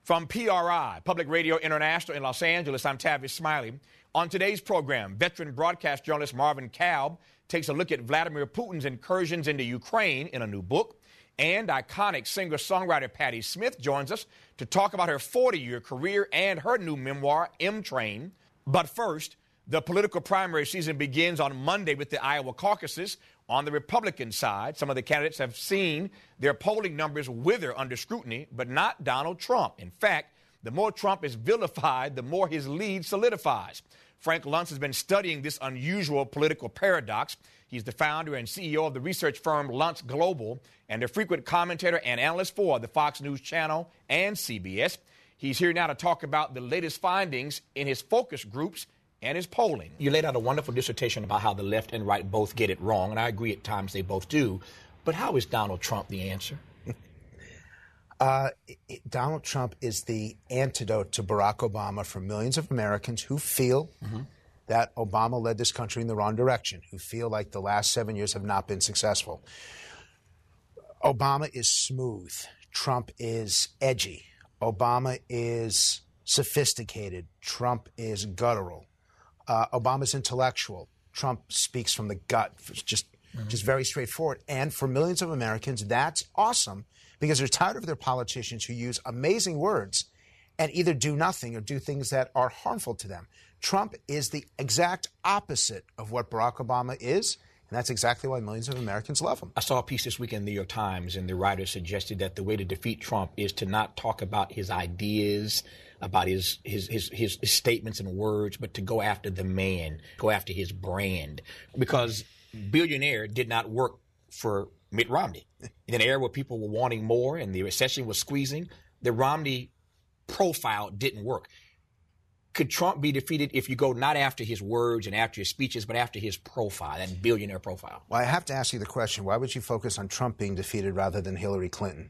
From PRI, Public Radio International in Los Angeles, I'm Tavis Smiley. On today's program, veteran broadcast journalist Marvin Kalb takes a look at Vladimir Putin's incursions into Ukraine in a new book. And iconic singer-songwriter Patti Smith joins us to talk about her 40-year career and her new memoir, M Train. But first, the political primary season begins on Monday with the Iowa caucuses. On the Republican side, some of the candidates have seen their polling numbers wither under scrutiny, but not Donald Trump. In fact, the more Trump is vilified, the more his lead solidifies. Frank Luntz has been studying this unusual political paradox. He's the founder and CEO of the research firm Luntz Global and a frequent commentator and analyst for the Fox News Channel and CBS. He's here now to talk about the latest findings in his focus groups and his polling. You laid out a wonderful dissertation about how the left and right both get it wrong, and I agree at times they both do. But how is Donald Trump the answer? Donald Trump is the antidote to Barack Obama for millions of Americans who feel that Obama led this country in the wrong direction, who feel like the last 7 years have not been successful. Obama is smooth. Trump is edgy. Obama is sophisticated. Trump is guttural. Obama's intellectual. Trump speaks from the gut, just very straightforward. And for millions of Americans, that's awesome because they're tired of their politicians who use amazing words and either do nothing or do things that are harmful to them. Trump is the exact opposite of what Barack Obama is, and that's exactly why millions of Americans love him. I saw a piece this week in the New York Times, and the writer suggested that the way to defeat Trump is to not talk about his ideas, about his statements and words, but to go after the man, go after his brand. Because billionaire did not work for Mitt Romney. In an era where people were wanting more and the recession was squeezing, the Romney profile didn't work. Could Trump be defeated if you go not after his words and after his speeches, but after his profile, that billionaire profile? Well, I have to ask you the question, why would you focus on Trump being defeated rather than Hillary Clinton?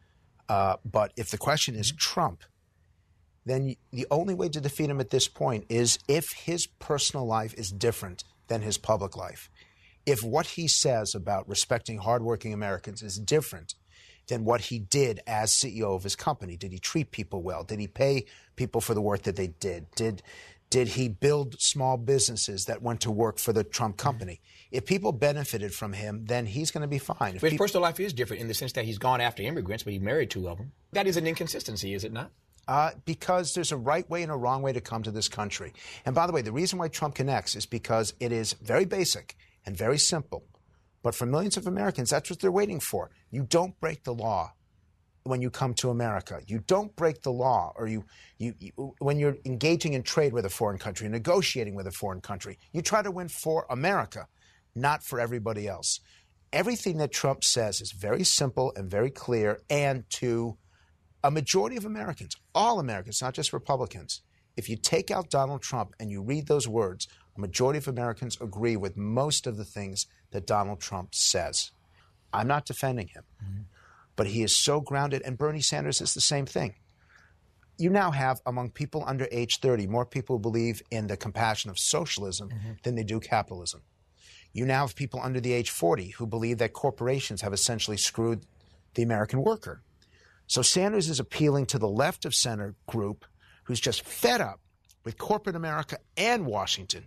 But if the question is Trump, then the only way to defeat him at this point is if his personal life is different than his public life. If what he says about respecting hardworking Americans is different than what he did as CEO of his company. Did he treat people well? Did he pay people for the work that they did? Did he build small businesses that went to work for the Trump company? If people benefited from him, then he's going to be fine. But his personal life is different in the sense that he's gone after immigrants, but he married two of them. That is an inconsistency, is it not? Because there's a right way and a wrong way to come to this country. And by the way, the reason why Trump connects is because it is very basic and very simple. But for millions of Americans, that's what they're waiting for. You don't break the law when you come to America. You don't break the law or you when you're engaging in trade with a foreign country, negotiating with a foreign country. You try to win for America, not for everybody else. Everything that Trump says is very simple and very clear, and to a majority of Americans, all Americans, not just Republicans, if you take out Donald Trump and you read those words, a majority of Americans agree with most of the things that Donald Trump says. I'm not defending him, but he is so grounded, and Bernie Sanders is the same thing. You now have, among people under age 30, more people who believe in the compassion of socialism than they do capitalism. You now have people under the age 40 who believe that corporations have essentially screwed the American worker. So Sanders is appealing to the left of center group who's just fed up with corporate America and Washington.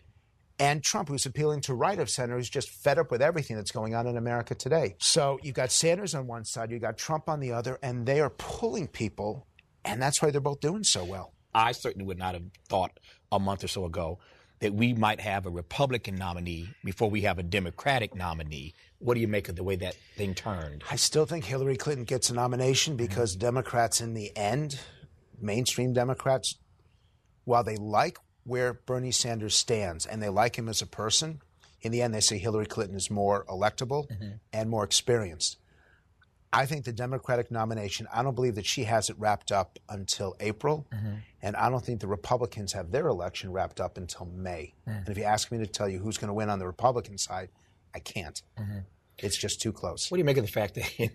And Trump, who's appealing to right of center, who's just fed up with everything that's going on in America today. So you've got Sanders on one side, you've got Trump on the other, and they are pulling people, and that's why they're both doing so well. I certainly would not have thought a month or so ago that we might have a Republican nominee before we have a Democratic nominee. What do you make of the way that thing turned? I still think Hillary Clinton gets a nomination because Democrats in the end, mainstream Democrats, while they like where Bernie Sanders stands and they like him as a person, in the end they say Hillary Clinton is more electable and more experienced. I think the Democratic nomination, I don't believe that she has it wrapped up until April, and I don't think the Republicans have their election wrapped up until May. And if you ask me to tell you who's going to win on the Republican side, I can't. It's just too close. What do you make of the fact that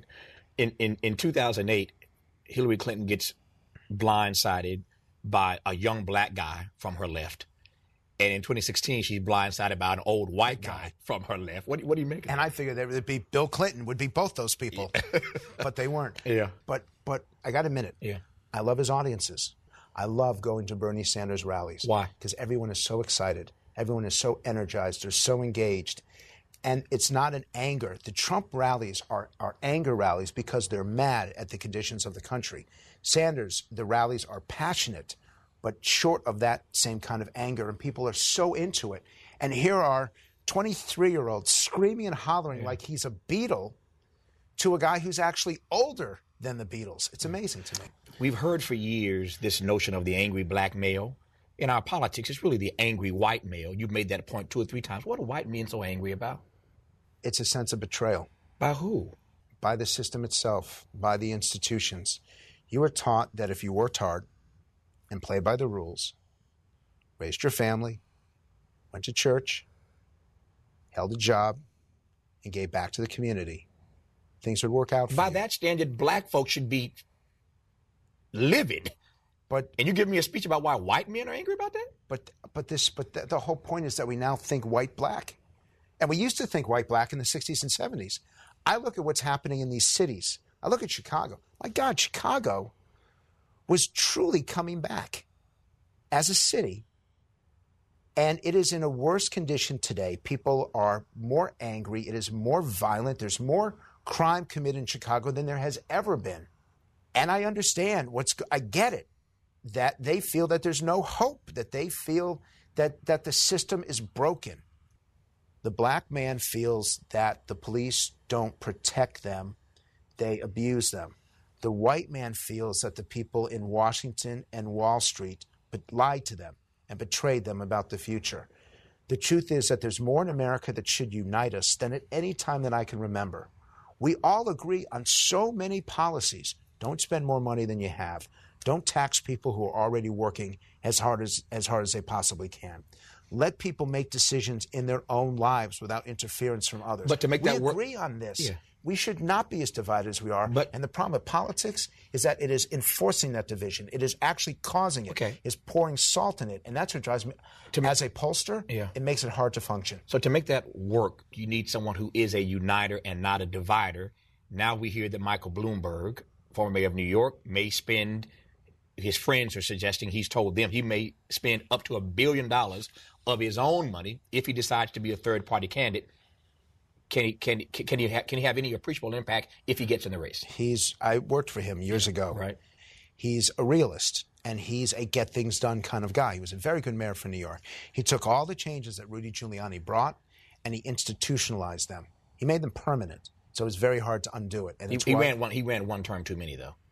in 2008, Hillary Clinton gets blindsided by a young black guy from her left. And in 2016, she's blindsided by an old white guy from her left. What do you make of that? And I figured there would be Bill Clinton would be both those people, but they weren't. Yeah. But I got a minute. Yeah. I love his audiences. I love going to Bernie Sanders rallies. Why? Because everyone is so excited. Everyone is so energized. They're so engaged. And it's not an anger. The Trump rallies are anger rallies because they're mad at the conditions of the country. Sanders, the rallies are passionate, but short of that same kind of anger. And people are so into it. And here are 23-year-olds screaming and hollering like he's a Beatle to a guy who's actually older than the Beatles. It's amazing to me. We've heard for years this notion of the angry black male. In our politics, it's really the angry white male. You've made that point 2 or 3 times. What are white men so angry about? It's a sense of betrayal. By who? By the system itself, by the institutions. You were taught that if you worked hard and played by the rules, raised your family, went to church, held a job, and gave back to the community, things would work out for you. By that standard, black folks should be livid. And you give me a speech about why white men are angry about that? But the whole point is that we now think white-black. And we used to think white-black in the 60s and 70s. I look at what's happening in these cities. I look at Chicago. My God, Chicago was truly coming back as a city. And it is in a worse condition today. People are more angry. It is more violent. There's more crime committed in Chicago than there has ever been. And I understand I get it, that they feel that there's no hope, that they feel that the system is broken. The black man feels that the police don't protect them, they abuse them. The white man feels that the people in Washington and Wall Street lied to them and betrayed them about the future. The truth is that there's more in America that should unite us than at any time that I can remember. We all agree on so many policies. Don't spend more money than you have. Don't tax people who are already working as hard as they possibly can. Let people make decisions in their own lives without interference from others. But to make that work, we agree on this. Yeah. We should not be as divided as we are. And the problem with politics is that it is enforcing that division. It is actually causing it. Okay. It's pouring salt in it. And that's what drives me. As a pollster, it makes it hard to function. So to make that work, you need someone who is a uniter and not a divider. Now we hear that Michael Bloomberg, former mayor of New York, may spend, his friends are suggesting, he's told them he may spend up to $1 billion of his own money if he decides to be a third-party candidate. Can he have any appreciable impact if he gets in the race? I worked for him years ago. Right. He's a realist, and he's a get-things-done kind of guy. He was a very good mayor for New York. He took all the changes that Rudy Giuliani brought, and he institutionalized them. He made them permanent, so it was very hard to undo it. And he ran one term too many, though.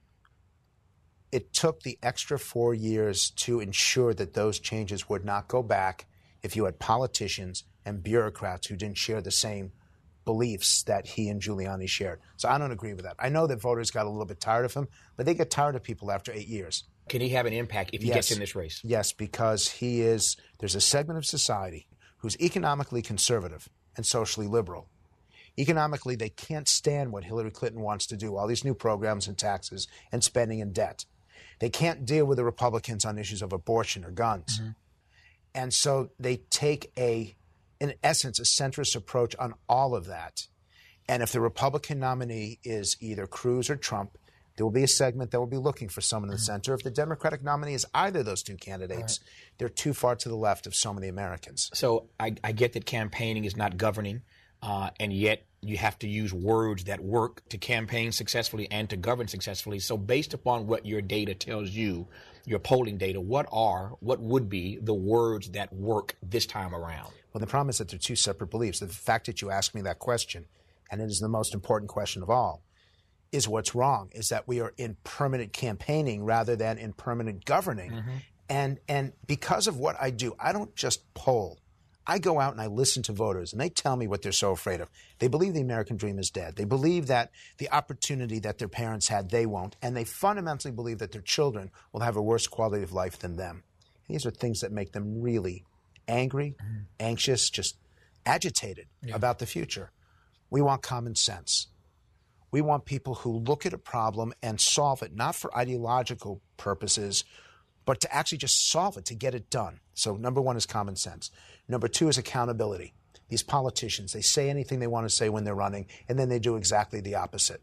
It took the extra 4 years to ensure that those changes would not go back if you had politicians and bureaucrats who didn't share the same beliefs that he and Giuliani shared. So I don't agree with that. I know that voters got a little bit tired of him, but they get tired of people after 8 years. Can he have an impact if he gets in this race? Yes, because there's a segment of society who's economically conservative and socially liberal. Economically, they can't stand what Hillary Clinton wants to do, all these new programs and taxes and spending and debt. They can't deal with the Republicans on issues of abortion or guns. Mm-hmm. And so they take in essence, a centrist approach on all of that. And if the Republican nominee is either Cruz or Trump, there will be a segment that will be looking for someone in the center. If the Democratic nominee is either of those two candidates, they're too far to the left of so many Americans. So I get that campaigning is not governing, and yet you have to use words that work to campaign successfully and to govern successfully. So based upon what your data tells you, your polling data, what would be the words that work this time around? Well, the problem is that they're two separate beliefs. The fact that you asked me that question, and it is the most important question of all, is what's wrong, is that we are in permanent campaigning rather than in permanent governing. Mm-hmm. And because of what I do, I don't just poll. I go out and I listen to voters, and they tell me what they're so afraid of. They believe the American dream is dead. They believe that the opportunity that their parents had, they won't. And they fundamentally believe that their children will have a worse quality of life than them. And these are things that make them really angry, anxious, just agitated about the future. We want common sense. We want people who look at a problem and solve it, not for ideological purposes, but to actually just solve it, to get it done. So number one is common sense. Number two is accountability. These politicians, they say anything they want to say when they're running, and then they do exactly the opposite.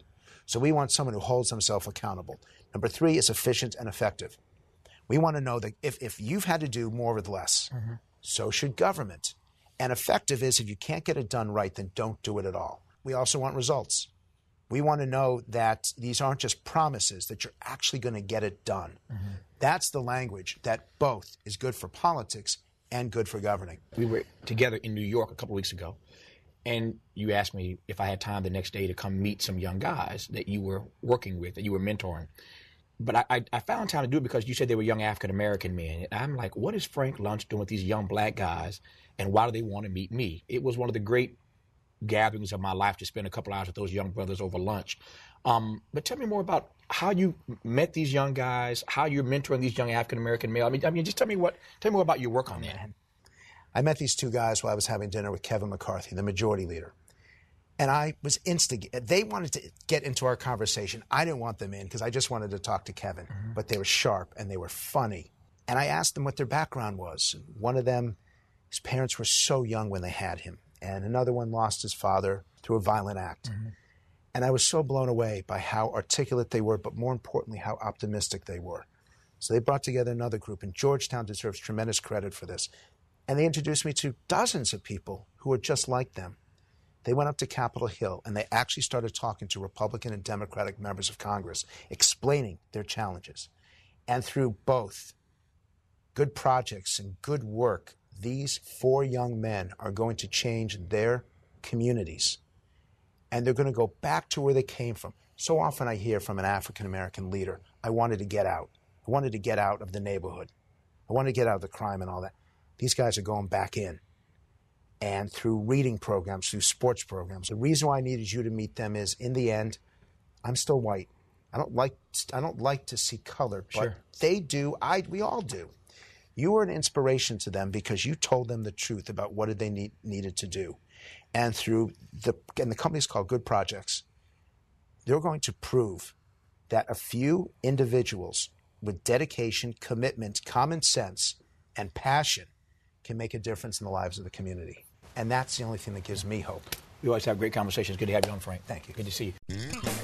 So we want someone who holds himself accountable. Number 3 is efficient and effective. We want to know that if you've had to do more with less, so should government. And effective is if you can't get it done right, then don't do it at all. We also want results. We want to know that these aren't just promises, that you're actually going to get it done. That's the language that both is good for politics and good for governing. We were together in New York a couple of weeks ago, and you asked me if I had time the next day to come meet some young guys that you were working with, that you were mentoring. But I found time to do it because you said they were young African-American men. And I'm like, what is Frank Luntz doing with these young black guys, and why do they want to meet me? It was one of the great gatherings of my life to spend a couple hours with those young brothers over lunch. But tell me more about how you met these young guys, how you're mentoring these young African-American males. I mean, just tell me more about your work on that. I met these 2 guys while I was having dinner with Kevin McCarthy, the majority leader. And I was instigated. They wanted to get into our conversation. I didn't want them in because I just wanted to talk to Kevin. But they were sharp and they were funny. And I asked them what their background was. One of them, his parents were so young when they had him. And another one lost his father through a violent act. And I was so blown away by how articulate they were, but more importantly, how optimistic they were. So they brought together another group, and Georgetown deserves tremendous credit for this. And they introduced me to dozens of people who were just like them. They went up to Capitol Hill, and they actually started talking to Republican and Democratic members of Congress, explaining their challenges. And through both good projects and good work, these 4 young men are going to change their communities. And they're going to go back to where they came from. So often I hear from an African-American leader, I wanted to get out. I wanted to get out of the neighborhood. I wanted to get out of the crime and all that. These guys are going back in. And through reading programs, through sports programs. The reason why I needed you to meet them is, in the end, I'm still white. I don't like to see color, but they do. We all do. You were an inspiration to them because you told them the truth about what they needed to do. And through the company's called Good Projects, they're going to prove that a few individuals with dedication, commitment, common sense, and passion can make a difference in the lives of the community. And that's the only thing that gives me hope. We always have great conversations. Good to have you on, Frank. Thank you. Good to see you.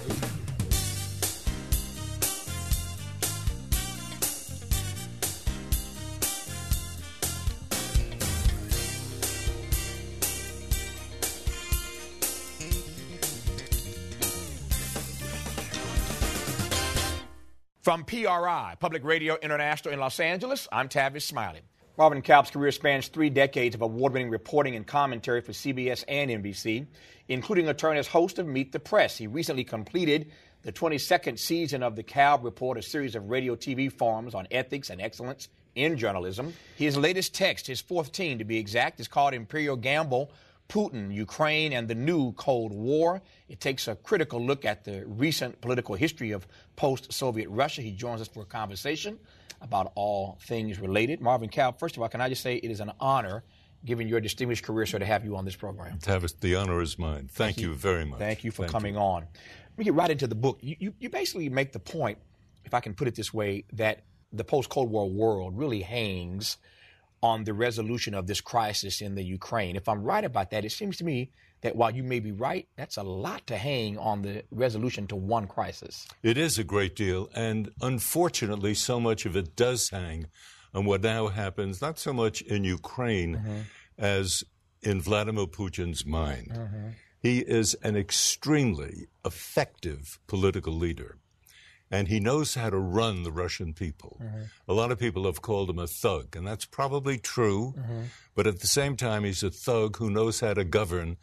From PRI, Public Radio International in Los Angeles, I'm Tavis Smiley. Marvin Kalb's career spans 3 decades of award-winning reporting and commentary for CBS and NBC, including a turn as host of Meet the Press. He recently completed the 22nd season of the Kalb Report, a series of radio TV forums on ethics and excellence in journalism. His latest text, his 4th teen to be exact, is called Imperial Gamble, Putin, Ukraine, and the New Cold War. It takes a critical look at the recent political history of post-Soviet Russia. He joins us for a conversation about all things related. Marvin Kalb, first of all, can I just say it is an honor, given your distinguished career, sir, to have you on this program. Tavis, the honor is mine. Thank you very much. Thank you for coming on. Let me get right into the book. You basically make the point, if I can put it this way, that the post-Cold War world really hangs on the resolution of this crisis in the Ukraine. If I'm right about that, it seems to me that while you may be right, that's a lot to hang on the resolution to one crisis. It is a great deal, and unfortunately, so much of it does hang on what now happens, not so much in Ukraine as in Vladimir Putin's mind. He is an extremely effective political leader, and he knows how to run the Russian people. A lot of people have called him a thug, and that's probably true, but at the same time, he's a thug who knows how to govern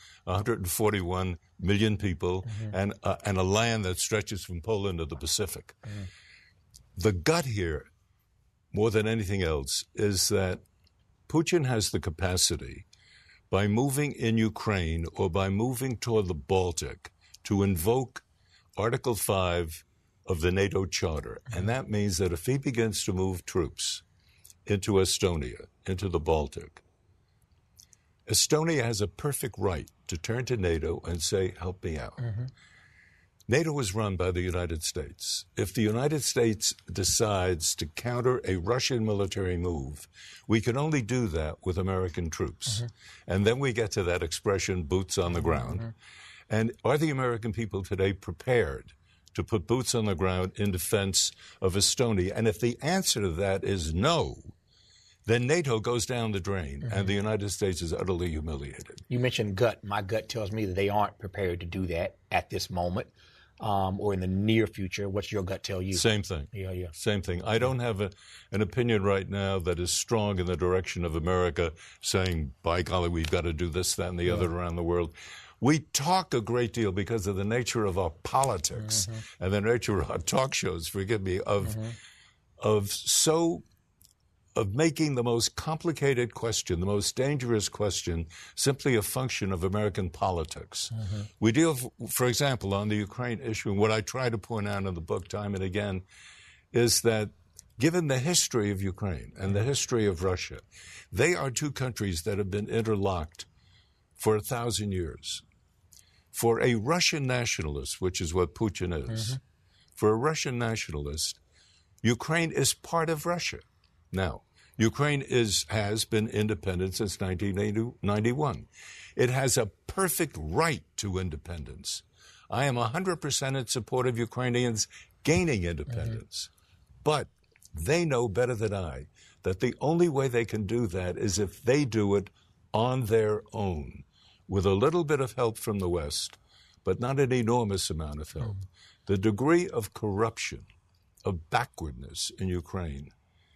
141 million people and a land that stretches from Poland to the Pacific. The gut here, more than anything else, is that Putin has the capacity, by moving in Ukraine or by moving toward the Baltic, to invoke Article 5 of the NATO Charter. And that means that if he begins to move troops into Estonia, into the Baltic, Estonia has a perfect right to turn to NATO and say, help me out. NATO is run by the United States. If the United States decides to counter a Russian military move, we can only do that with American troops. And then we get to that expression, boots on the ground. And are the American people today prepared to put boots on the ground in defense of Estonia? And if the answer to that is no, then NATO goes down the drain, and the United States is utterly humiliated. You mentioned gut. My gut tells me that they aren't prepared to do that at this moment or in the near future. What's your gut tell you? Same thing. Yeah. Same thing. I don't have an opinion right now that is strong in the direction of America saying, by golly, we've got to do this, that, and the other around the world. We talk a great deal because of the nature of our politics and the nature of our talk shows, forgive me, of making the most complicated question, the most dangerous question, simply a function of American politics. We deal, for example, on the Ukraine issue, and what I try to point out in the book time and again is that given the history of Ukraine and the history of Russia, they are two countries that have been interlocked for 1,000 years. For a Russian nationalist, which is what Putin is, for a Russian nationalist, Ukraine is part of Russia. Now, Ukraine has been independent since 1991. It has a perfect right to independence. I am 100% in support of Ukrainians gaining independence. But they know better than I that the only way they can do that is if they do it on their own, with a little bit of help from the West, but not an enormous amount of help. The degree of corruption, of backwardness in Ukraine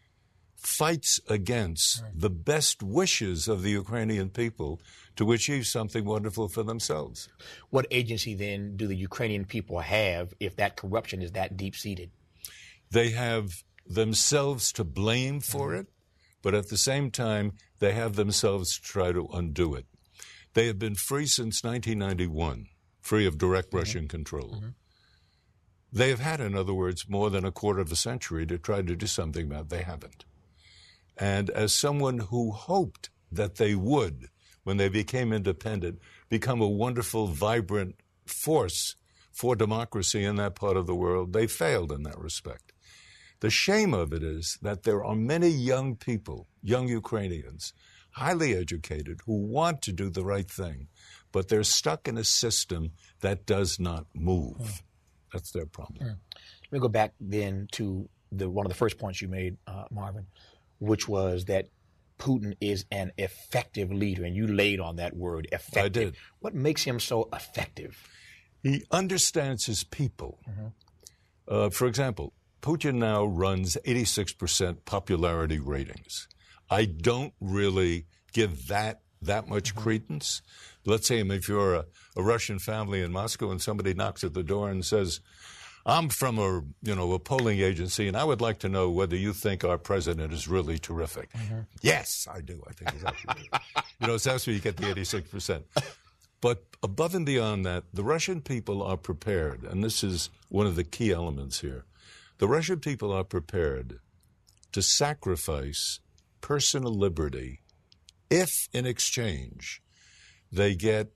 fights against the best wishes of the Ukrainian people to achieve something wonderful for themselves. What agency, then, do the Ukrainian people have if that corruption is that deep-seated? They have themselves to blame for it, but at the same time, they have themselves to try to undo it. They have been free since 1991, free of direct Russian control. They have had, in other words, more than a quarter of a century to try to do something about it. They haven't. And as someone who hoped that they would, when they became independent, become a wonderful, vibrant force for democracy in that part of the world, they failed in that respect. The shame of it is that there are many young people, young Ukrainians, highly educated, who want to do the right thing, but they're stuck in a system that does not move. That's their problem. Let me go back then to one of the first points you made, Marvin, which was that Putin is an effective leader, and you laid on that word, effective. I did. What makes him so effective? He understands his people. For example, Putin now runs 86% popularity ratings. I don't really give that much credence. Let's say if you're a Russian family in Moscow and somebody knocks at the door and says, I'm from a polling agency, and I would like to know whether you think our president is really terrific. Yes, I do. I think he's actually so that's where you get the 86%. But above and beyond that, the Russian people are prepared, and this is one of the key elements here. The Russian people are prepared to sacrifice personal liberty if, in exchange, they get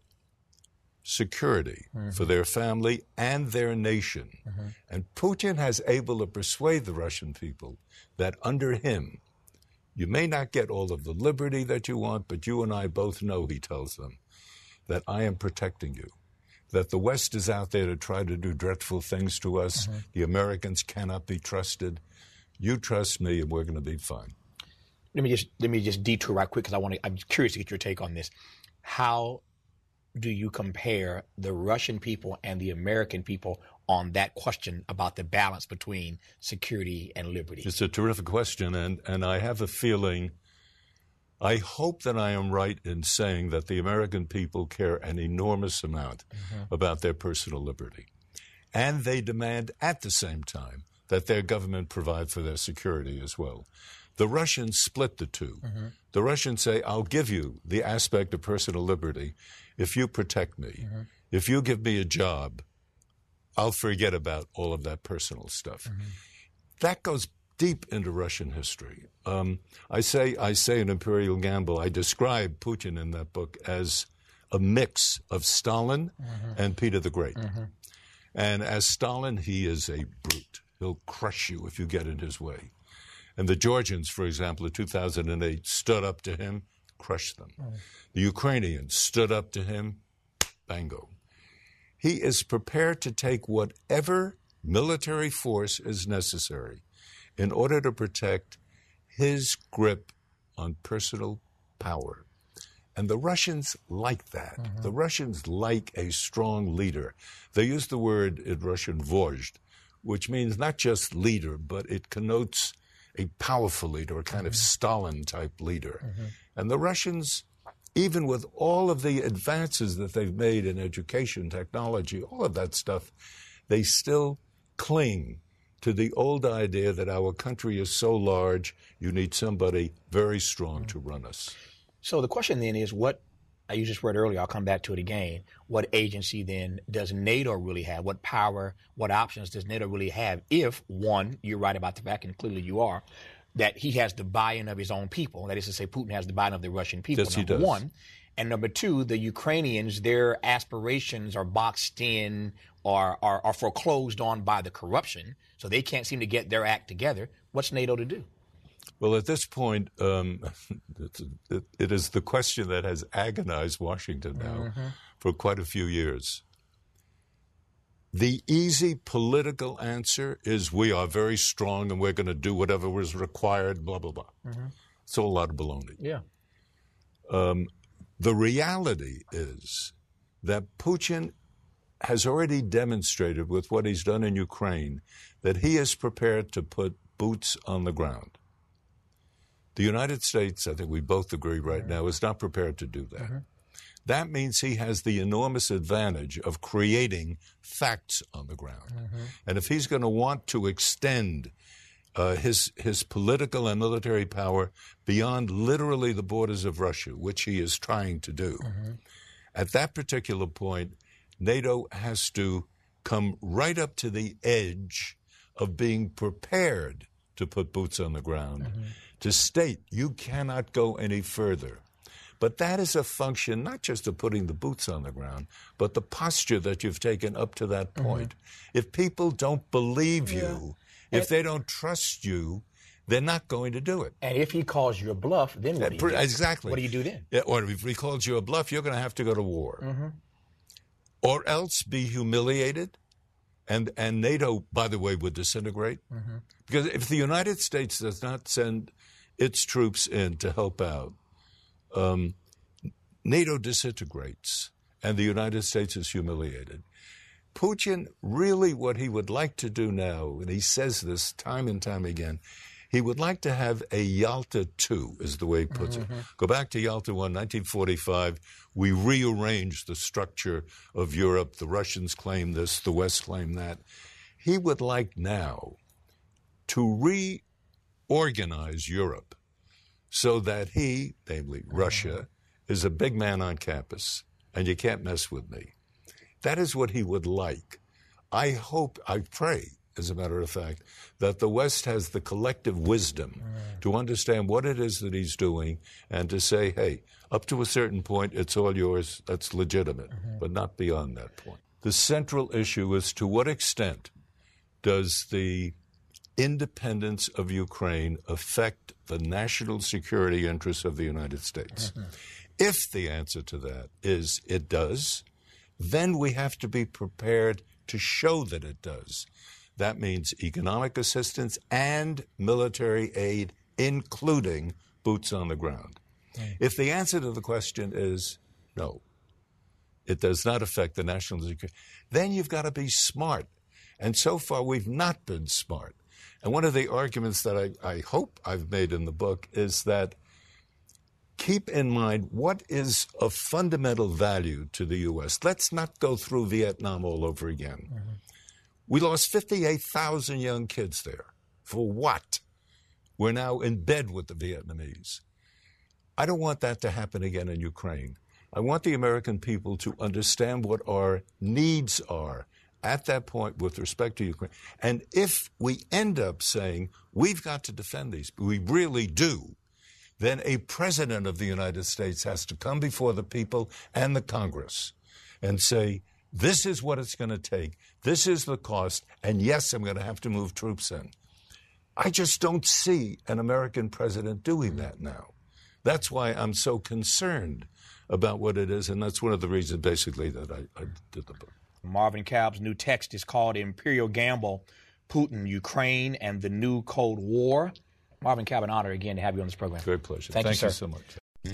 security for their family and their nation. And Putin has able to persuade the Russian people that under him, you may not get all of the liberty that you want, but you and I both know, he tells them, that I am protecting you, that the West is out there to try to do dreadful things to us. The Americans cannot be trusted. You trust me, and we're going to be fine. Let me just detour right quick because I'm curious to get your take on this. How do you compare the Russian people and the American people on that question about the balance between security and liberty? It's a terrific question, and I have a feeling, I hope that I am right in saying that the American people care an enormous amount about their personal liberty. And they demand at the same time that their government provide for their security as well. The Russians split the two. The Russians say, I'll give you the aspect of personal liberty if you protect me. If you give me a job, I'll forget about all of that personal stuff. That goes deep into Russian history. I say in Imperial Gamble, I describe Putin in that book as a mix of Stalin and Peter the Great. And as Stalin, he is a brute. He'll crush you if you get in his way. And the Georgians, for example, in 2008, stood up to him, crushed them. The Ukrainians stood up to him, bango. He is prepared to take whatever military force is necessary in order to protect his grip on personal power. And the Russians like that. Mm-hmm. The Russians like a strong leader. They use the word in Russian vozhd, which means not just leader, but it connotes a powerful leader, a kind of Stalin-type leader. Mm-hmm. And the Russians, even with all of the advances that they've made in education, technology, all of that stuff, they still cling to the old idea that our country is so large, you need somebody very strong to run us. So the question then is, what I used this word earlier, I'll come back to it again. What agency then does NATO really have? What power, what options does NATO really have if, one, you're right about the fact, and clearly you are, that he has the buy-in of his own people. That is to say, Putin has the buy-in of the Russian people, yes, number one. And number two, the Ukrainians, their aspirations are boxed in or are foreclosed on by the corruption, so they can't seem to get their act together. What's NATO to do? Well, at this point, it is the question that has agonized Washington now for quite a few years. The easy political answer is we are very strong and we're going to do whatever is required, blah, blah, blah. It's a lot of baloney. Yeah. The reality is that Putin has already demonstrated with what he's done in Ukraine that he is prepared to put boots on the ground. The United States, I think we both agree right now, is not prepared to do that. That means he has the enormous advantage of creating facts on the ground. And if he's going to want to extend his political and military power beyond literally the borders of Russia, which he is trying to do, at that particular point, NATO has to come right up to the edge of being prepared to put boots on the ground, to state you cannot go any further. But that is a function not just of putting the boots on the ground, but the posture that you've taken up to that point. If people don't believe you, if they don't trust you, they're not going to do it. And if he calls you a bluff, then what do you do? Exactly. What do you do then? Yeah, or if he calls you a bluff, you're going to have to go to war. Or else be humiliated. And NATO, by the way, would disintegrate. Because if the United States does not send its troops in to help out, NATO disintegrates and the United States is humiliated. Putin, really what he would like to do now, and he says this time and time again, he would like to have a Yalta II, is the way he puts it. Go back to Yalta I, 1945. We rearranged the structure of Europe. The Russians claim this, the West claim that. He would like now to reorganize Europe so that he, namely Russia, is a big man on campus, and you can't mess with me. That is what he would like. I hope, I pray, as a matter of fact, that the West has the collective wisdom to understand what it is that he's doing and to say, hey, up to a certain point, it's all yours. That's legitimate, but not beyond that point. The central issue is to what extent does the independence of Ukraine affect the national security interests of the United States? If the answer to that is it does, then we have to be prepared to show that it does. That means economic assistance and military aid, including boots on the ground. If the answer to the question is no, it does not affect the national security, then you've got to be smart. And so far, we've not been smart. And one of the arguments that I hope I've made in the book is that keep in mind what is of fundamental value to the U.S. Let's not go through Vietnam all over again. We lost 58,000 young kids there. For what? We're now in bed with the Vietnamese. I don't want that to happen again in Ukraine. I want the American people to understand what our needs are at that point with respect to Ukraine. And if we end up saying, we've got to defend these, we really do, then a president of the United States has to come before the people and the Congress and say, this is what it's going to take. This is the cost. And yes, I'm going to have to move troops in. I just don't see an American president doing that now. That's why I'm so concerned about what it is. And that's one of the reasons, basically, that I did the book. Marvin Kalb's new text is called Imperial Gamble, Putin, Ukraine, and the New Cold War. Marvin Kalb, an honor again to have you on this program. Great pleasure. Thank you, sir. So much.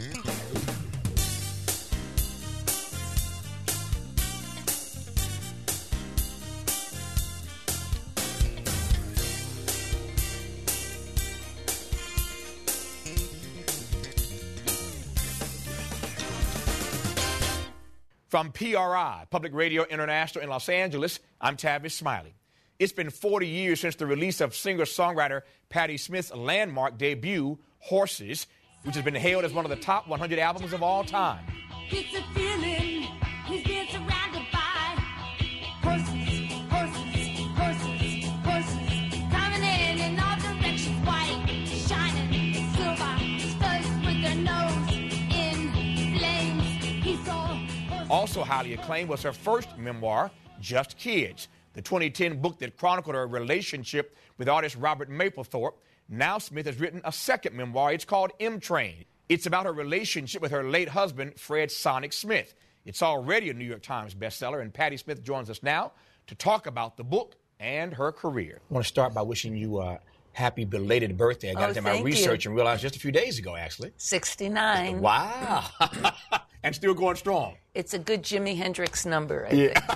From PRI, Public Radio International in Los Angeles, I'm Tavis Smiley. It's been 40 years since the release of singer-songwriter Patti Smith's landmark debut, Horses, which has been hailed as one of the top 100 albums of all time. It's a feeling he's been surrounded by horses, horses, horses, horses, coming in all directions, white, shining, silver, studs with their nose in flames. He saw horses. Also highly acclaimed was her first memoir, Just Kids, the 2010 book that chronicled her relationship with artist Robert Mapplethorpe. Now Smith has written a second memoir. It's called M Train. It's about her relationship with her late husband, Fred Sonic Smith. It's already a New York Times bestseller, and Patti Smith joins us now to talk about the book and her career. I want to start by wishing you a happy belated birthday. I got into my research and realized just a few days ago, actually. 69. Wow. And still going strong. It's a good Jimi Hendrix number,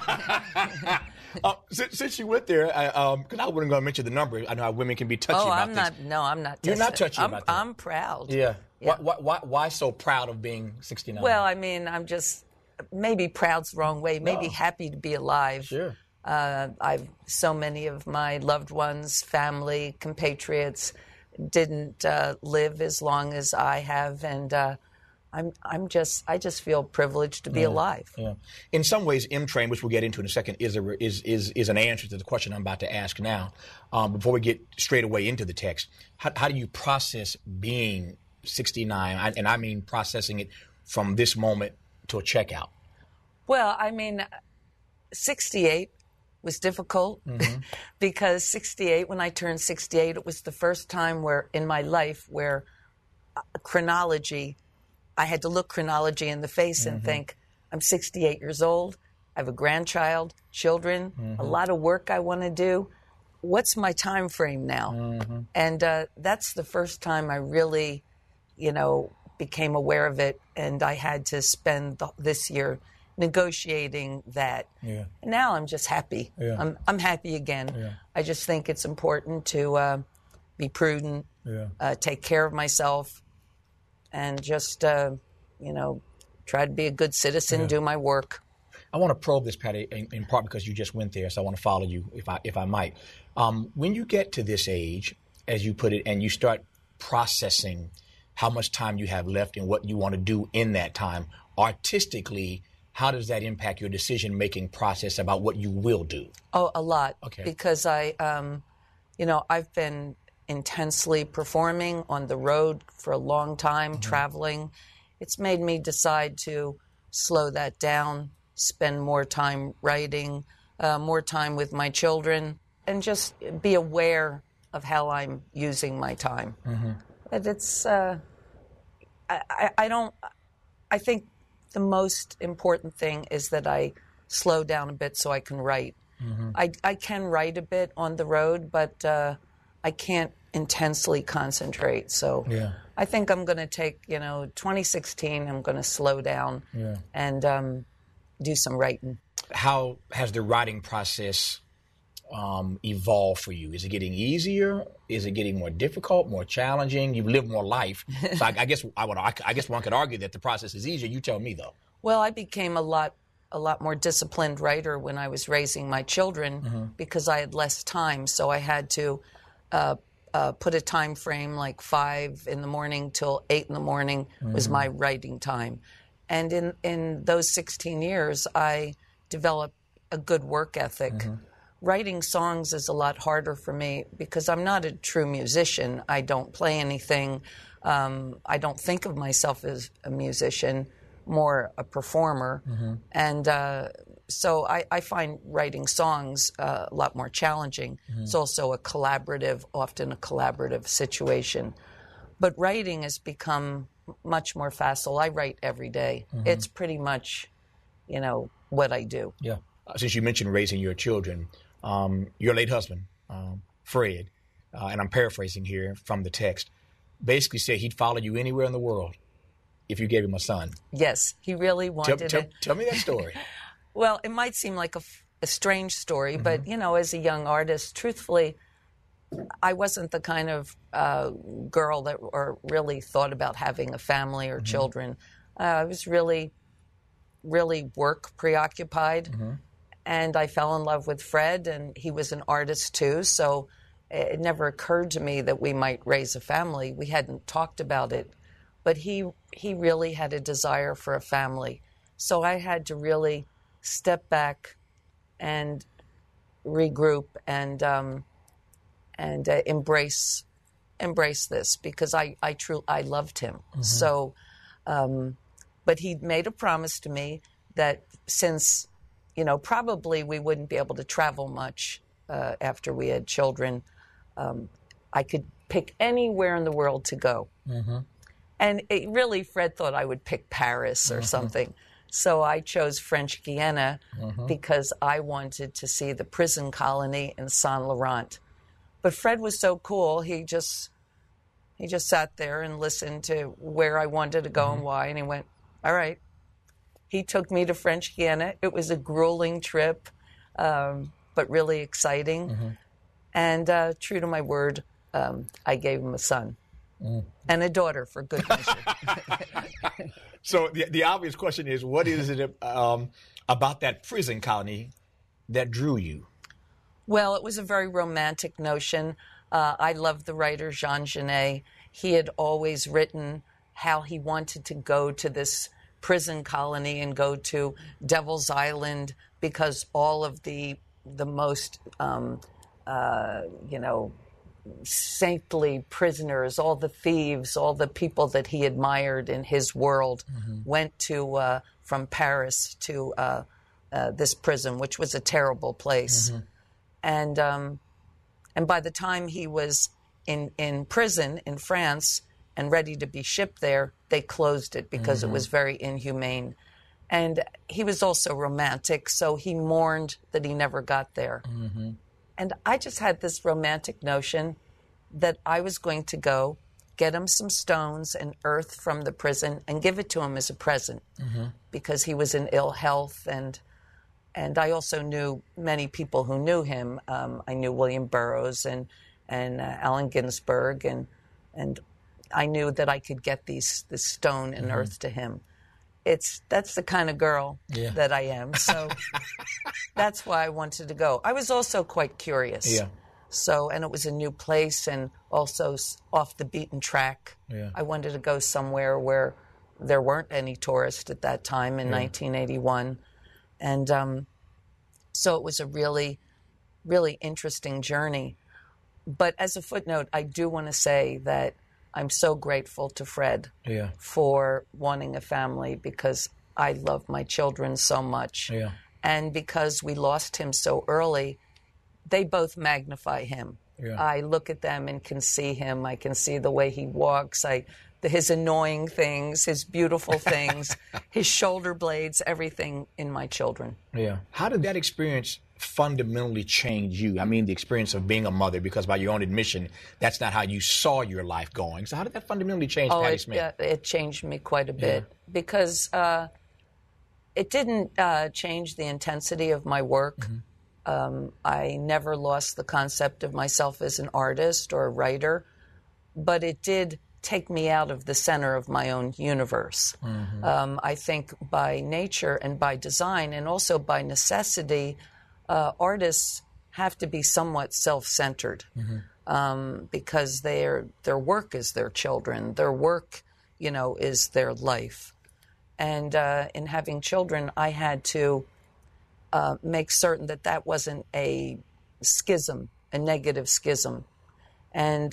I think. Since you went there, because I wasn't going to mention the number. I know how women can be touchy about this. I'm not. You're not touchy about that. I'm proud. Yeah. Yeah. Why so proud of being 69? Well, I mean, I'm just maybe proud's the wrong way. Maybe happy to be alive. Sure. I've so many of my loved ones, family, compatriots didn't live as long as I have, and I just feel privileged to be alive. Yeah. In some ways, M Train, which we'll get into in a second, is an answer to the question I'm about to ask now. Before we get straight away into the text, how do you process being 69? And I mean processing it from this moment to a checkout. Well, I mean, 68 was difficult because 68, when I turned 68, it was the first time in my life where chronology, I had to look chronology in the face and think, I'm 68 years old, I have a grandchild, children, a lot of work I want to do. What's my time frame now? And that's the first time I really, became aware of it, and I had to spend this year negotiating that. Yeah. And now I'm just happy. Yeah. I'm happy again. Yeah. I just think it's important to be prudent, take care of myself, and just, try to be a good citizen, do my work. I want to probe this, Patti, in part because you just went there, so I want to follow you, if I might. When you get to this age, as you put it, and you start processing how much time you have left and what you want to do in that time, artistically, how does that impact your decision-making process about what you will do? Oh, a lot. Okay. Because I've been intensely performing on the road for a long time, traveling. It's made me decide to slow that down, spend more time writing, more time with my children, and just be aware of how I'm using my time. And it's, I think the most important thing is that I slow down a bit so I can write. I can write a bit on the road, but I can't intensely concentrate. So I think I'm going to take, 2016, I'm going to slow down and do some writing. How has the writing process evolved for you? Is it getting easier? Is it getting more difficult, more challenging? You've lived more life. So I guess one could argue that the process is easier. You tell me, though. Well, I became a lot more disciplined writer when I was raising my children because I had less time. So I had to put a time frame like 5 in the morning till 8 in the morning was my writing time. And in those 16 years, I developed a good work ethic. Writing songs is a lot harder for me because I'm not a true musician. I don't play anything. I don't think of myself as a musician, more a performer. And so I find writing songs a lot more challenging. It's also often a collaborative situation. But writing has become much more facile. I write every day. It's pretty much, what I do. Yeah. since you mentioned raising your children, your late husband, Fred, and I'm paraphrasing here from the text, basically said he'd follow you anywhere in the world if you gave him a son. Yes, he really wanted it. Tell me that story. Well, it might seem like a strange story, but, as a young artist, truthfully, I wasn't the kind of girl that really thought about having a family or children. I was really, really work preoccupied. And I fell in love with Fred, and he was an artist too, so it never occurred to me that we might raise a family. We hadn't talked about it, but he really had a desire for a family. So I had to really step back and regroup and embrace this, because I loved him. So, but he made a promise to me that since, probably we wouldn't be able to travel much after we had children, I could pick anywhere in the world to go. And Fred thought I would pick Paris or something. So I chose French Guiana because I wanted to see the prison colony in Saint Laurent. But Fred was so cool. He just sat there and listened to where I wanted to go and why, and he went, all right. He took me to French Guiana. It was a grueling trip, but really exciting. And true to my word, I gave him a son and a daughter, for good measure. So the obvious question is, what is it about that prison colony that drew you? Well, it was a very romantic notion. I loved the writer Jean Genet. He had always written how he wanted to go to this prison colony and go to Devil's Island because all of the most, saintly prisoners, all the thieves, all the people that he admired in his world went to from Paris to this prison, which was a terrible place. And by the time he was in prison in France and ready to be shipped there, they closed it because it was very inhumane. And he was also romantic, so he mourned that he never got there. And I just had this romantic notion that I was going to go get him some stones and earth from the prison and give it to him as a present because he was in ill health. And I also knew many people who knew him. I knew William Burroughs and Allen Ginsberg, and I knew that I could get this stone and earth to him. That's the kind of girl that I am. So that's why I wanted to go. I was also quite curious. Yeah. So, and it was a new place and also off the beaten track. Yeah. I wanted to go somewhere where there weren't any tourists at that time in 1981. And so it was a really, really interesting journey. But as a footnote, I do want to say that I'm so grateful to Fred for wanting a family because I love my children so much. Yeah. And because we lost him so early, they both magnify him. Yeah. I look at them and can see him. I can see the way he walks, his annoying things, his beautiful things, his shoulder blades, everything in my children. Yeah. How did that experience fundamentally change you? I mean, the experience of being a mother, because by your own admission, that's not how you saw your life going. So how did that fundamentally change Patti Smith? It changed me quite a bit because it didn't change the intensity of my work. I never lost the concept of myself as an artist or a writer, but it did take me out of the center of my own universe. I think by nature and by design and also by necessity, artists have to be somewhat self-centered because their work is their children. Their work, is their life. And in having children, I had to make certain that wasn't a schism, a negative schism, and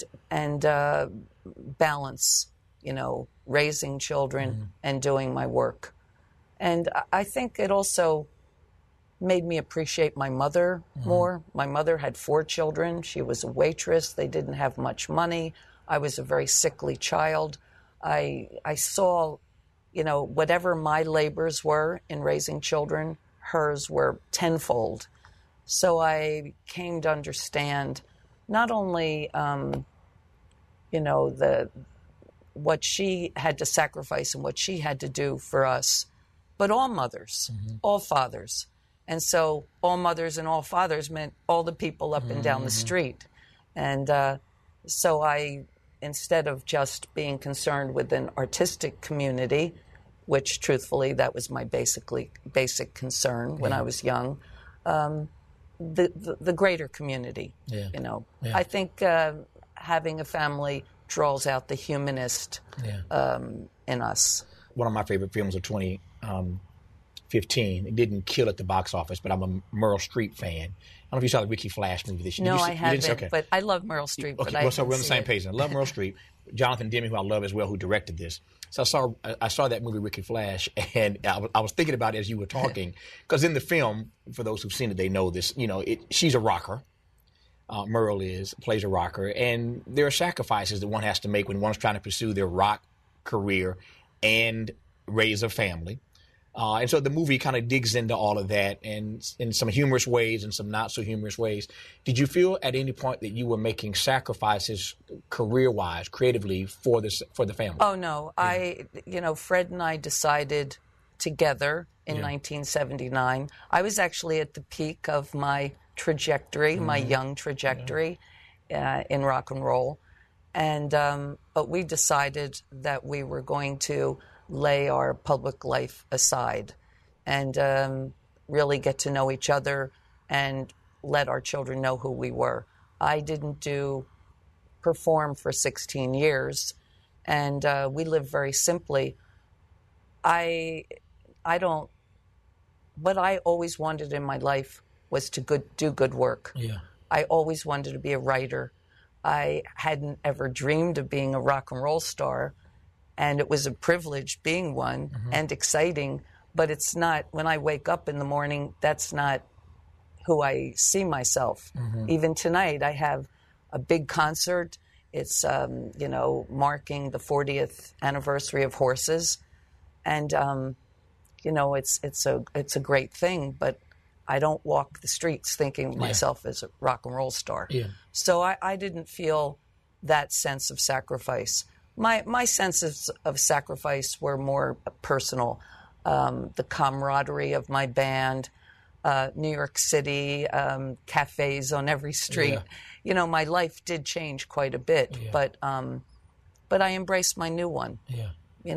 balance, raising children and doing my work. And I think it also made me appreciate my mother more. My mother had 4 children. She was a waitress. They didn't have much money. I was a very sickly child. I saw, whatever my labors were in raising children, hers were tenfold. So I came to understand not only, what she had to sacrifice and what she had to do for us, but all mothers, all fathers. And so all mothers and all fathers meant all the people up and down the street. And so I, instead of just being concerned with an artistic community, which truthfully, that was my basic concern when I was young, the greater community, I think having a family draws out the humanist in us. One of my favorite films of 2015. It didn't kill at the box office, but I'm a Meryl Streep fan. I don't know if you saw the Ricky Flash movie this year. No, I haven't, but I love Meryl Streep. Okay, well, so we're on the same page. I love Meryl Streep. Jonathan Demme, who I love as well, who directed this. So I saw that movie, Ricky Flash, and I was thinking about it as you were talking, because in the film, for those who've seen it, they know this. She's a rocker. Meryl plays a rocker, and there are sacrifices that one has to make when one's trying to pursue their rock career and raise a family. And so the movie kind of digs into all of that, and in some humorous ways and some not so humorous ways. Did you feel at any point that you were making sacrifices career-wise, creatively for the family? Oh no, Fred and I decided together in 1979. I was actually at the peak of my trajectory, my young trajectory in rock and roll. And but we decided that we were going to lay our public life aside and really get to know each other and let our children know who we were. I didn't perform for 16 years, and we lived very simply. What I always wanted in my life was to do good work. Yeah. I always wanted to be a writer. I hadn't ever dreamed of being a rock and roll star, and it was a privilege being one and exciting, but it's not, when I wake up in the morning, that's not who I see myself. Even tonight, I have a big concert. It's, marking the 40th anniversary of Horses, and, it's a great thing, but I don't walk the streets thinking of myself as a rock and roll star. Yeah. So I didn't feel that sense of sacrifice. My senses of sacrifice were more personal. The camaraderie of my band, New York City, cafes on every street. Yeah. My life did change quite a bit, but I embraced my new one. Yeah.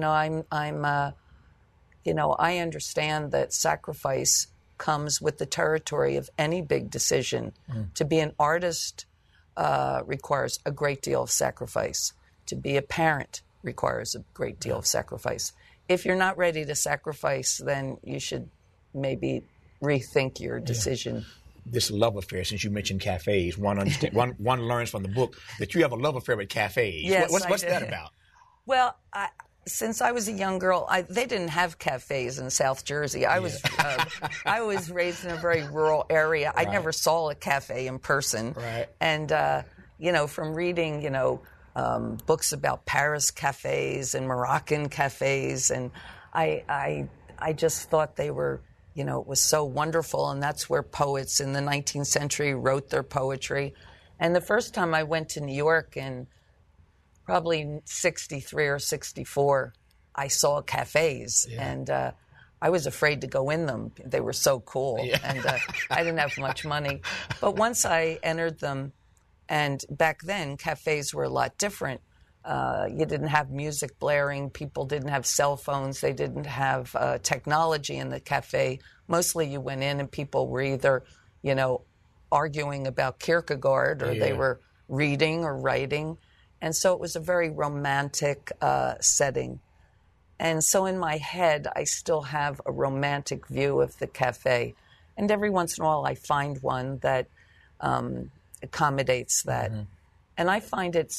I understand that sacrifice comes with the territory of any big decision. To be an artist requires a great deal of sacrifice. To be a parent requires a great deal of sacrifice. If you're not ready to sacrifice, then you should maybe rethink your decision. This love affair, since you mentioned cafes, one learns from the book that you have a love affair with cafes. Yes, what's that about? Well, since I was a young girl, they didn't have cafes in South Jersey. I was raised in a very rural area. Right. I never saw a cafe in person. Right. And from reading, books about Paris cafes and Moroccan cafes, and I just thought they were, it was so wonderful, and that's where poets in the 19th century wrote their poetry. And the first time I went to New York in probably 63 or 64, I saw cafes, and I was afraid to go in them. They were so cool, and I didn't have much money. But once I entered them, and back then cafes were a lot different. You didn't have music blaring. People didn't have cell phones. They didn't have technology in the cafe. Mostly you went in and people were either, arguing about Kierkegaard or they were reading or writing. And so it was a very romantic setting. And so in my head, I still have a romantic view of the cafe. And every once in a while, I find one that accommodates that. And I find it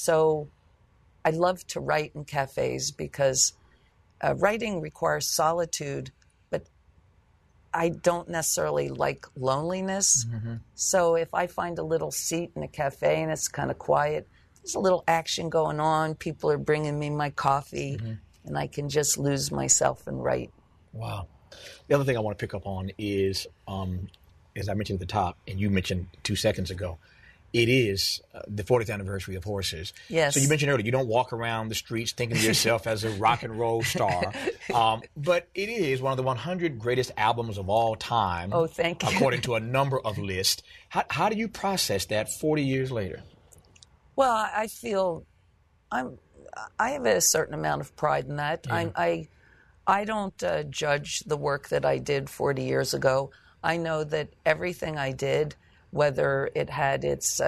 I love to write in cafes because writing requires solitude, but I don't necessarily like loneliness. So if I find a little seat in a cafe and it's kind of quiet, there's a little action going on. People are bringing me my coffee, and I can just lose myself and write. Wow. The other thing I want to pick up on is, as I mentioned at the top, and you mentioned 2 seconds ago, it is the 40th anniversary of Horses. Yes. So you mentioned earlier, you don't walk around the streets thinking of yourself as a rock and roll star. But it is one of the 100 greatest albums of all time. Oh, thank you. According to a number of lists. How do you process that 40 years later? Well, I feel I have a certain amount of pride in that. Yeah. I don't judge the work that I did 40 years ago. I know that everything I did, whether it had its,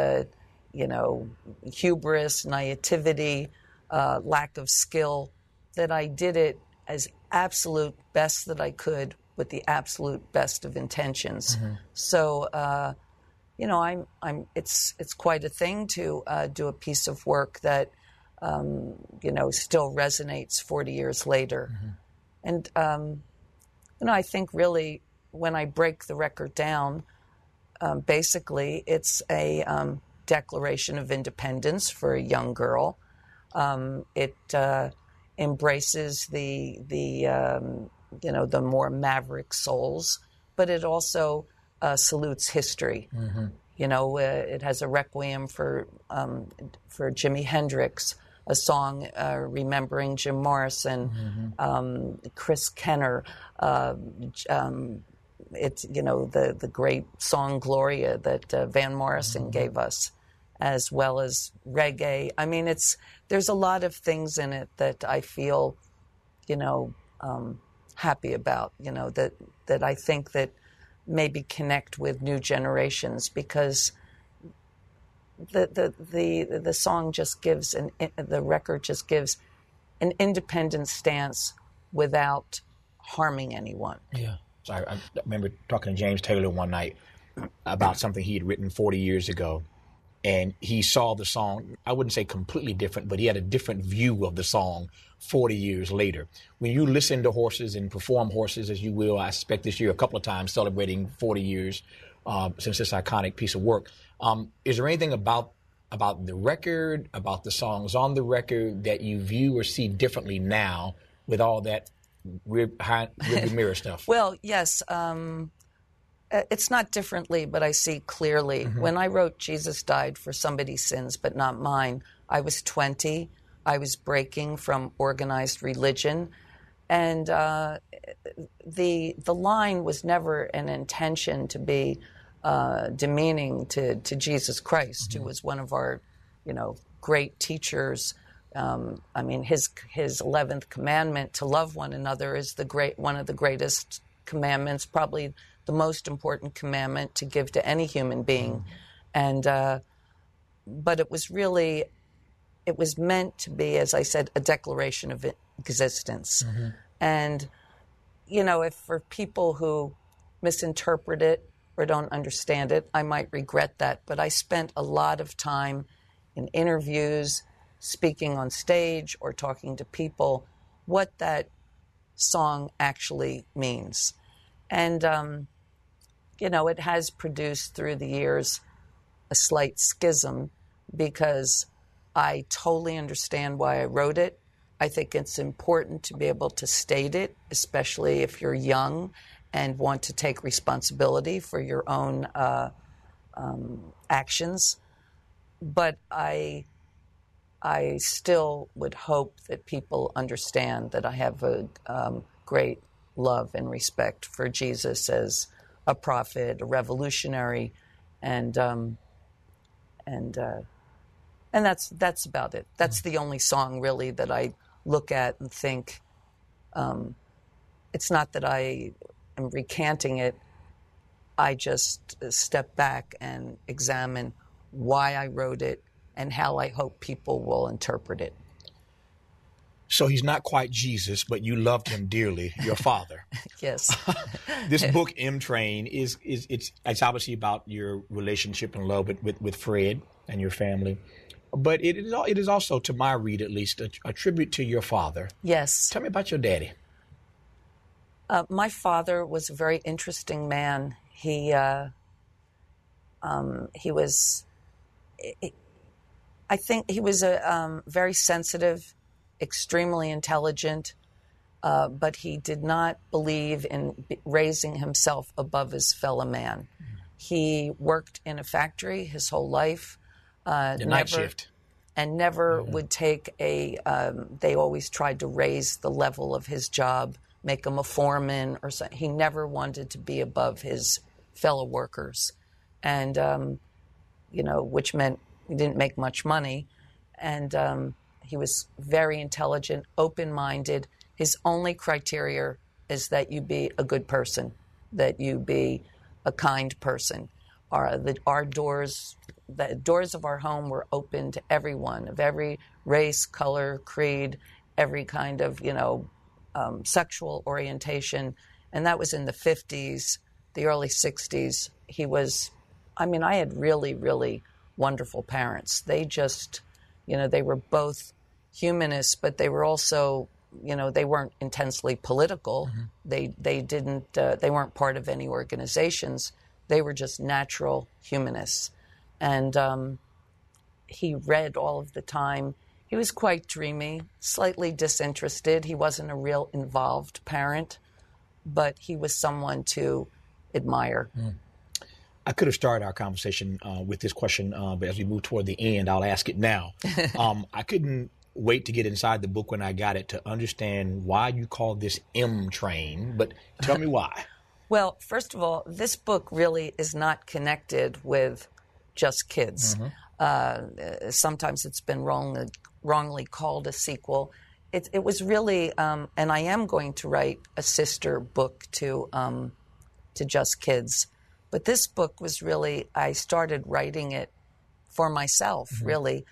hubris, naivety, lack of skill, that I did it as absolute best that I could with the absolute best of intentions. Mm-hmm. So, it's quite a thing to do a piece of work that, still resonates 40 years later. Mm-hmm. And, I think really when I break the record down, basically, it's a declaration of independence for a young girl. It embraces the more maverick souls, but it also salutes history. Mm-hmm. It has a requiem for Jimi Hendrix, a song remembering Jim Morrison, Chris Kenner. It's the great song Gloria that Van Morrison gave us, as well as reggae. I mean, there's a lot of things in it that I feel, happy about. That I think that maybe connect with new generations, because the song just gives the record just gives an independent stance without harming anyone. Yeah. So I remember talking to James Taylor one night about something he had written 40 years ago, and he saw the song, I wouldn't say completely different, but he had a different view of the song 40 years later. When you listen to Horses and perform Horses, as you will, I suspect this year a couple of times, celebrating 40 years since this iconic piece of work, is there anything about the record, about the songs on the record, that you view or see differently now with all that rear mirror stuff? Well, yes. It's not differently, but I see clearly. Mm-hmm. When I wrote Jesus Died for Somebody's Sins, but Not Mine, I was 20. I was breaking from organized religion. And the line was never an intention to be demeaning to Jesus Christ, mm-hmm. who was one of our, great teachers. His 11th commandment, to love one another, is one of the greatest commandments, probably the most important commandment to give to any human being. Mm-hmm. And but it was meant to be, as I said, a declaration of existence. Mm-hmm. And if for people who misinterpret it or don't understand it, I might regret that. But I spent a lot of time in interviews, speaking on stage, or talking to people, what that song actually means. And, it has produced through the years a slight schism, because I totally understand why I wrote it. I think it's important to be able to state it, especially if you're young and want to take responsibility for your own actions. But I still would hope that people understand that I have a great love and respect for Jesus as a prophet, a revolutionary, and that's about it. That's the only song really that I look at and think. It's not that I am recanting it. I just step back and examine why I wrote it and how I hope people will interpret it. So he's not quite Jesus, but you loved him dearly, your father. Yes. This book, M Train, it's obviously about your relationship and love with Fred and your family. But it is also, to my read at least, a tribute to your father. Yes. Tell me about your daddy. My father was a very interesting man. He was, I think he was a very sensitive, extremely intelligent, but he did not believe in raising himself above his fellow man. He worked in a factory his whole life. The night shift. And never would take they always tried to raise the level of his job, make him a foreman or something. He never wanted to be above his fellow workers. And, which meant he didn't make much money. And he was very intelligent, open-minded. His only criteria is that you be a good person, that you be a kind person. The doors of our home were open to everyone, of every race, color, creed, every kind of, sexual orientation. And that was in the 50s, the early 60s. I had really, really wonderful parents. They just, they were both humanists, but they were also, they weren't intensely political. They weren't part of any organizations. They were just natural humanists. And he read all of the time. He was quite dreamy, slightly disinterested. He wasn't a real involved parent, but he was someone to admire. I could have started our conversation with this question, but as we move toward the end, I'll ask it now. I couldn't wait to get inside the book when I got it to understand why you call this M Train, but tell me why. Well, first of all, this book really is not connected with Just Kids. Sometimes it's been wrongly called a sequel. It was really, and I am going to write a sister book to Just Kids. But this book was really, I started writing it for myself, really,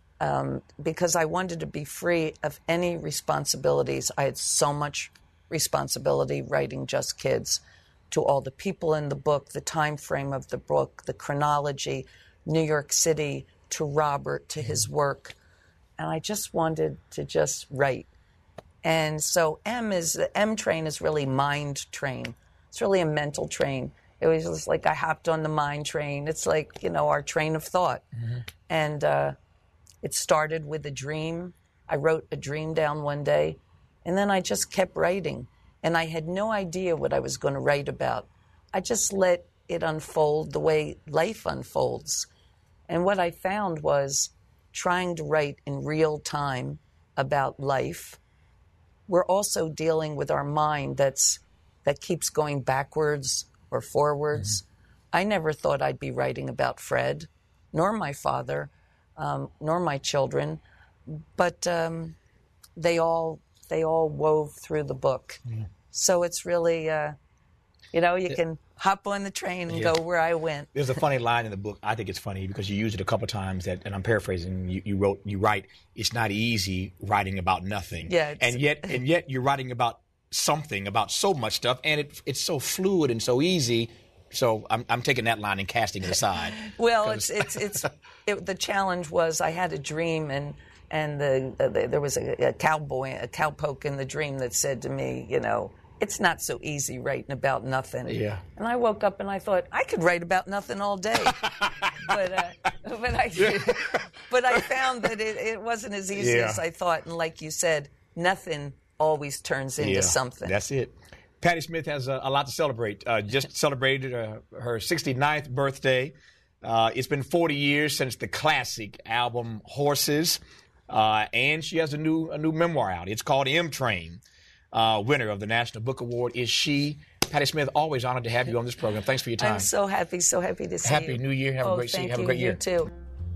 because I wanted to be free of any responsibilities. I had so much responsibility writing Just Kids, to all the people in the book, the time frame of the book, the chronology, New York City, to Robert, to his work. And I just wanted to just write. And so the M train is really mind train. It's really a mental train. It was just like I hopped on the mind train. It's like, our train of thought. And it started with a dream. I wrote a dream down one day, and then I just kept writing. And I had no idea what I was going to write about. I just let it unfold the way life unfolds. And what I found was trying to write in real time about life. We're also dealing with our mind that keeps going backwards or forwards. I never thought I'd be writing about Fred, nor my father, nor my children, but they all wove through the book. So it's really, you can hop on the train and go where I went. There's a funny line in the book. I think it's funny because you use it a couple times, and I'm paraphrasing. You write, it's not easy writing about nothing. Yeah, and yet you're writing about something, about so much stuff, and it's so fluid and so easy. So I'm taking that line and casting it aside. Well, the challenge was I had a dream, and there was a cowpoke in the dream that said to me, it's not so easy writing about nothing. Yeah. And I woke up and I thought, I could write about nothing all day. but I found that it wasn't as easy as I thought. And like you said, nothing always turns into something. That's it. Patti Smith has a lot to celebrate. Just celebrated her 69th birthday. It's been 40 years since the classic album Horses. And she has a new memoir out. It's called M Train. Winner of the National Book Award is she. Patti Smith, always honored to have you on this program. Thanks for your time. I'm so happy to see you. Happy New Year. Have a great year. Have a great year. You too.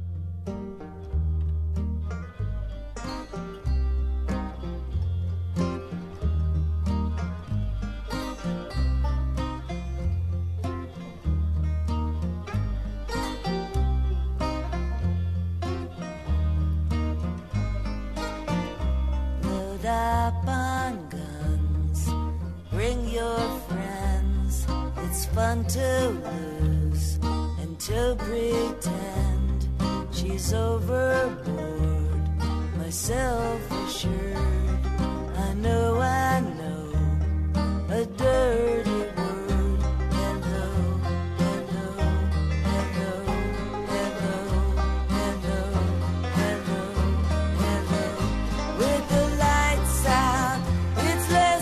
Load up on guns, bring your friends. It's fun to lose and to pretend she's overboard, myself assured. I know a dirty word. Hello, hello, hello, hello, hello, hello, hello. With the lights out, it's less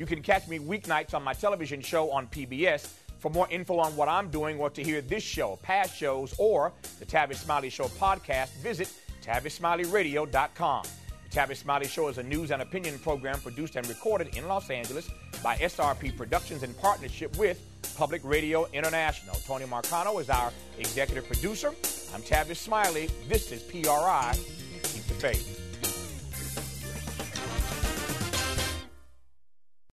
You can catch me weeknights on my television show on PBS. For more info on what I'm doing or to hear this show, past shows, or the Tavis Smiley Show podcast, visit TavisSmileyRadio.com. The Tavis Smiley Show is a news and opinion program produced and recorded in Los Angeles by SRP Productions in partnership with Public Radio International. Tony Marcano is our executive producer. I'm Tavis Smiley. This is PRI. Keep the faith.